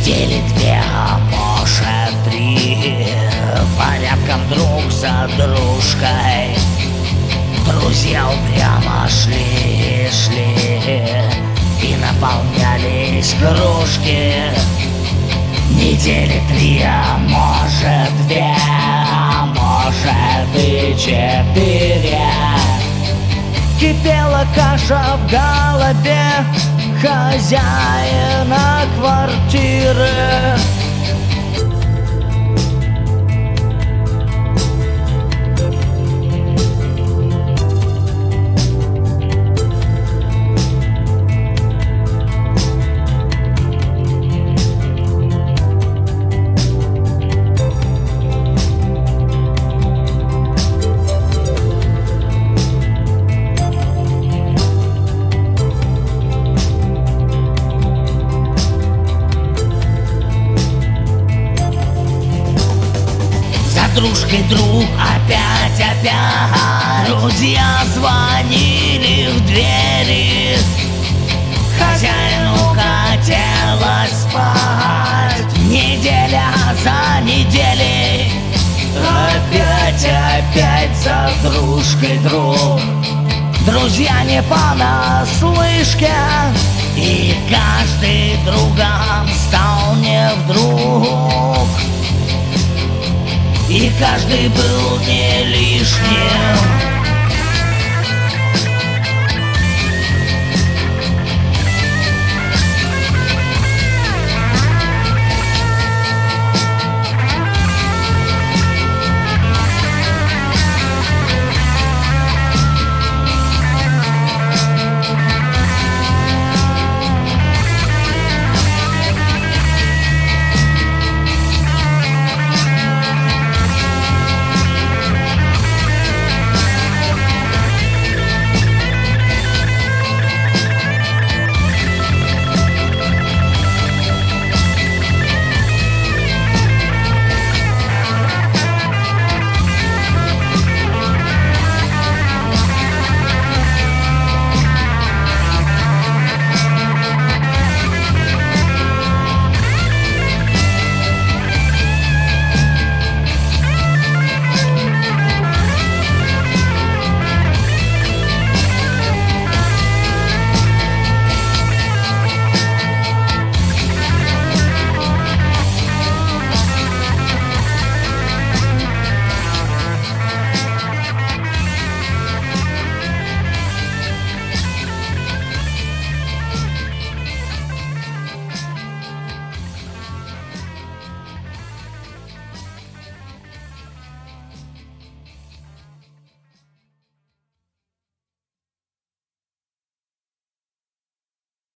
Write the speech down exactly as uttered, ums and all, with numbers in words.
Недели две, а может три, порядком друг за дружкой. Друзья упрямо шли, шли и наполнялись кружки. Недели три, а может две, а может и четыре. Кипела каша в голове хозяина квартиры. Дружкой друг опять, опять друзья звонили в двери. Хозяину хотелось спать неделя за неделей. Опять, опять за дружкой друг. Друзья не понаслышке, и каждый другом стал не вдруг. И каждый был не лишним.